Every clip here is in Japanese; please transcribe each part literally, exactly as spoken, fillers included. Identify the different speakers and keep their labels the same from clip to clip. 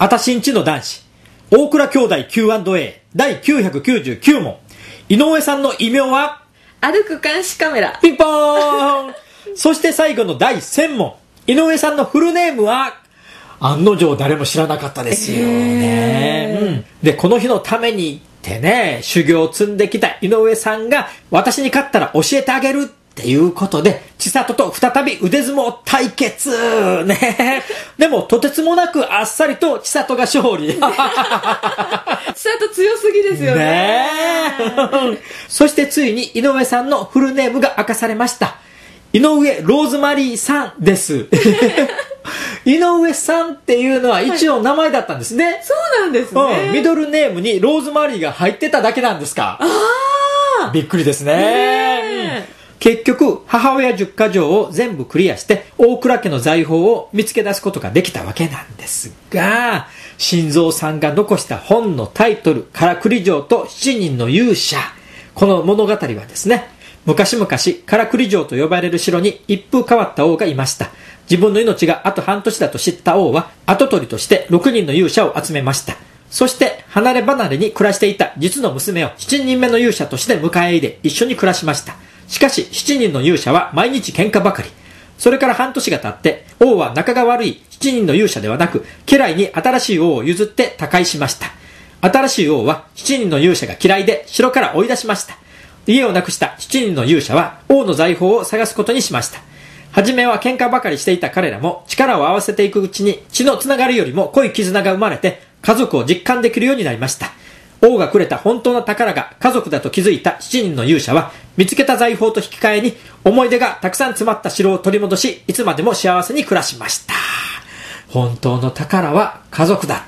Speaker 1: あたしんちの男子、大倉兄弟 キューアンドエー だいきゅうひゃくきゅうじゅうきゅう問。井上さんの異名は
Speaker 2: 歩く監視カメラ。
Speaker 1: ピンポーンそして最後のだいせん問。井上さんのフルネームは案の定誰も知らなかったですよね、うん、でこの日のためにってね修行を積んできた井上さんが私に勝ったら教えてあげるっていうことで千里と再び腕相撲対決ねでもとてつもなくあっさりと千里が勝利千里
Speaker 2: 強すぎですよ ね,
Speaker 1: ねそしてついに井上さんのフルネームが明かされました。井上ローズマリーさんです井上さんっていうのは一応名前だったんですね、はい、
Speaker 2: そうなんですね、
Speaker 1: うん、ミドルネームにローズマリーが入ってただけなんですか。
Speaker 2: あ
Speaker 1: びっくりですね、うん、結局母親じゅっか条を全部クリアして大倉家の財宝を見つけ出すことができたわけなんですが、新蔵さんが残した本のタイトルからくり城としちにんの勇者、この物語はですね、昔々からくり城と呼ばれる城に一風変わった王がいました。自分の命があと半年だと知った王は跡取りとしてろくにんの勇者を集めました。そして離れ離れに暮らしていた実の娘をしちにんめの勇者として迎え入れ一緒に暮らしました。しかししちにんの勇者は毎日喧嘩ばかり。それから半年が経って王は仲が悪いしちにんの勇者ではなく家来に新しい王を譲って他界しました。新しい王はしちにんの勇者が嫌いで城から追い出しました。家をなくしたしちにんの勇者は王の財宝を探すことにしました。はじめは喧嘩ばかりしていた彼らも力を合わせていくうちに血のつながりよりも濃い絆が生まれて家族を実感できるようになりました。王がくれた本当の宝が家族だと気づいたしちにんの勇者は見つけた財宝と引き換えに思い出がたくさん詰まった城を取り戻し、いつまでも幸せに暮らしました。本当の宝は家族だった。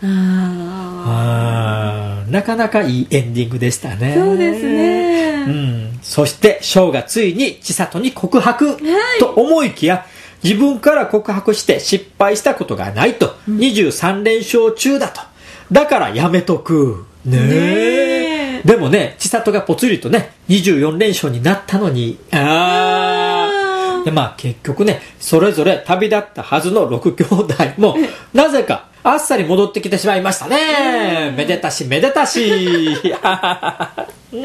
Speaker 1: ああ、なかなかいいエンディングでしたね。
Speaker 2: そうですね、
Speaker 1: うん、そして翔がついに千里に告白、はい、と思いきや自分から告白して失敗したことがないと、うん、にじゅうさんれんしょう中だと。だからやめとくねえ。でもね千里がぽつりとねにじゅうよんれんしょうになったのに、ああでまあ結局ねそれぞれ旅立ったはずのろくきょうだいもなぜかあっさり戻ってきてしまいましたね。めでたしめでたしうん、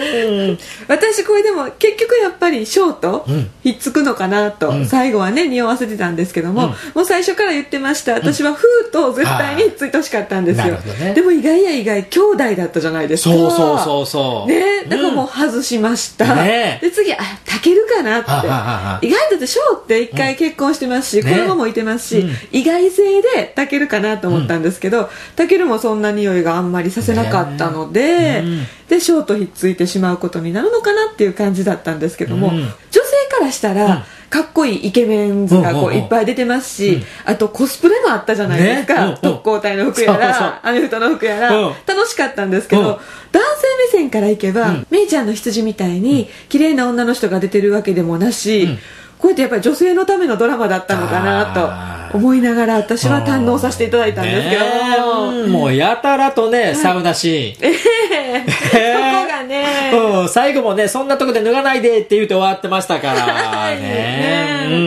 Speaker 2: 私これでも結局やっぱりショーとひっつくのかなと、うん、最後はね匂わせてたんですけども、うん、もう最初から言ってました。私はフーと絶対にひっついてほしかったんですよ、ね、でも意外や意外兄弟だったじゃないですか。
Speaker 1: そうそうそうそう
Speaker 2: ね、だからもう外しました、うんね、で次あタケルかなって。ははは意外だってショーって一回結婚してますし、うん、子供もいてますし、ね、意外性でタケルかなと思ったんですけど、タケルもそんな匂いがあんまりさせなかったので、ねうん、でショーとひっついてしまうことになるのかなっていう感じだったんですけども、うん、女性からしたら、うん、かっこいいイケメン図がこういっぱい出てますし、うん、あとコスプレもあったじゃないですか、ね、特攻隊の服やらアメフトの服やら、うん、楽しかったんですけど、うん、男性目線からいけば、うん、メイちゃんの羊みたいに綺麗な女の人が出てるわけでもなし、うん、こうやってやっぱり女性のためのドラマだったのかなと思いながら私は堪能させていただいたんですけども、
Speaker 1: ね、もうやたらとね、はい、サウナシーン、
Speaker 2: えー、そこがね、
Speaker 1: うん、最後もねそんなとこで脱がないでって言うて終わってましたからね、ねうん、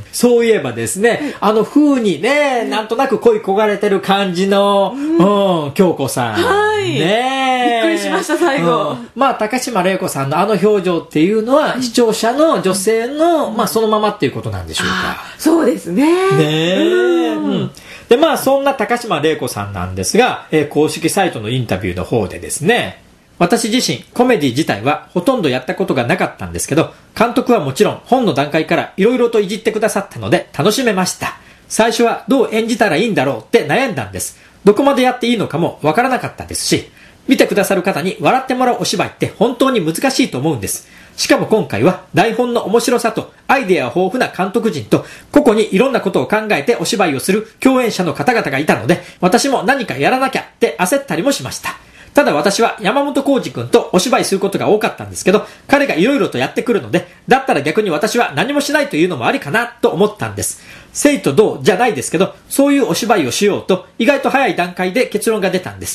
Speaker 1: そういえばですねあの風にねなんとなく恋焦がれてる感じの、うんうん、京子さん、
Speaker 2: はいね、びっくりしました最後、うん、ま
Speaker 1: あ高島礼子さんのあの表情っていうのは、うん、視聴者の女性の、まあ、そのままっていうことなんでしょうか。
Speaker 2: そうですね
Speaker 1: ねうんうん、でまあそんな高島礼子さんなんですが、えー、公式サイトのインタビューの方でですね、私自身コメディ自体はほとんどやったことがなかったんですけど、監督はもちろん本の段階からいろいろといじってくださったので楽しめました。最初はどう演じたらいいんだろうって悩んだんです。どこまでやっていいのかもわからなかったですし、見てくださる方に笑ってもらうお芝居って本当に難しいと思うんです。しかも今回は台本の面白さとアイデア豊富な監督陣と個々にいろんなことを考えてお芝居をする共演者の方々がいたので、私も何かやらなきゃって焦ったりもしました。ただ私は山本浩二君とお芝居することが多かったんですけど、彼がいろいろとやってくるので、だったら逆に私は何もしないというのもありかなと思ったんです。生と同じゃないですけど、そういうお芝居をしようと意外と早い段階で結論が出たんです。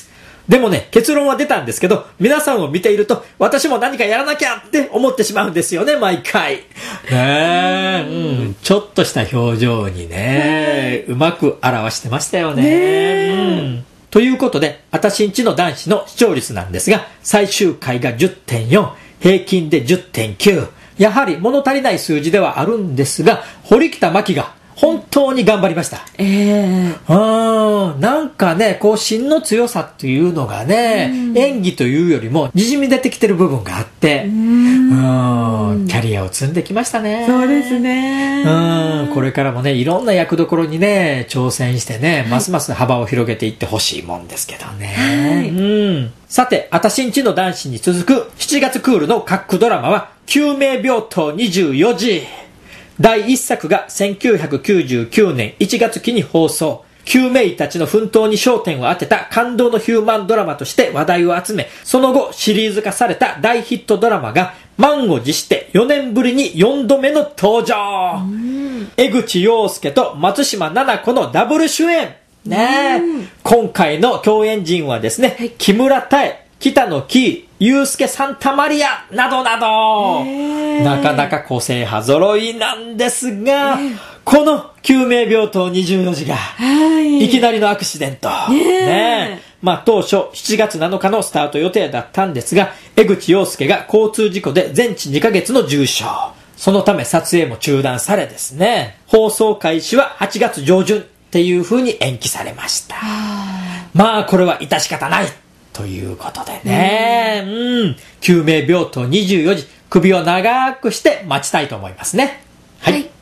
Speaker 1: でもね、結論は出たんですけど、皆さんを見ていると、私も何かやらなきゃって思ってしまうんですよね、毎回。ねえ、うん、ちょっとした表情にね、うまく表してましたよね。ね、うん、ということで、あたしんちの男子の視聴率なんですが、最終回が じゅってんよん、平均で じゅってんきゅう。やはり物足りない数字ではあるんですが、堀北真希が本当に頑張りました。
Speaker 2: ええ
Speaker 1: ー、うん、なんかね、こう芯の強さっていうのがね、演技というよりも滲み出てきてる部分があって、うん、キャリアを積んできましたね。
Speaker 2: そうですね。
Speaker 1: うん、これからもね、いろんな役どころにね、挑戦してね、はい、ますます幅を広げていってほしいもんですけどね。はい、うん。さて、あたしんちの男子に続くしちがつクールの各ドラマは、救命病棟にじゅうよじ。だいいっさくがせんきゅうひゃくきゅうじゅうきゅうねんいちがつ期に放送。救命医たちの奮闘に焦点を当てた感動のヒューマンドラマとして話題を集め、その後シリーズ化された大ヒットドラマが満を持してよねんぶりによんどめの登場。江口洋介と松島菜々子のダブル主演。ねえ、今回の共演陣はですね、はい、木村多江、北野キー、ユースケ・サンタマリアなどなど、なかなか個性派揃いなんですが、この救命病棟にじゅうよじが、いきなりのアクシデント。ねえ、まあ当初しちがつなのかのスタート予定だったんですが、江口洋介が交通事故で全治にかげつの重傷。そのため撮影も中断されですね、放送開始ははちがつじょうじゅんっていう風に延期されました。まあこれは致し方ないということでね、うん、うん、救命病棟にじゅうよじ、首を長くして待ちたいと思いますね。はい。はい。